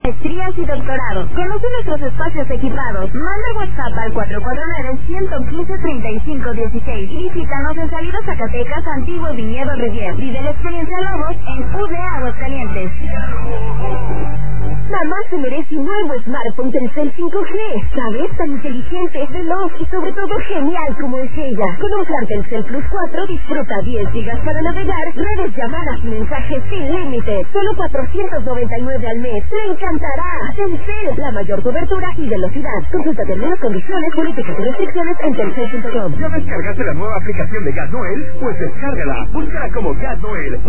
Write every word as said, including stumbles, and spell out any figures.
Maestrías y doctorados. Conoce nuestros espacios equipados. Manda WhatsApp al cuatro cuatro nueve, uno uno cinco, tres cinco uno seis. Visítanos en Salida Zacatecas, Antiguo Viñedo Rivier. Vive la experiencia Lobos en U D A Aguascalientes. Mamá se merece un nuevo smartphone Telcel cinco G. ¿Sabes? Tan inteligente, veloz y sobre todo genial como es ella. Con un plan Telcel Plus cuatro disfruta diez gigas para navegar, redes, llamadas y mensajes sin límite. Solo cuatrocientos noventa y nueve al mes. ¡Le encantará! Telcel, la mayor cobertura y velocidad. Consulta términos, condiciones, políticas y restricciones en telcel punto com. ¿Ya descargaste la nueva aplicación de Gas Noel? Pues descárgala. Búscala como Gas Noel.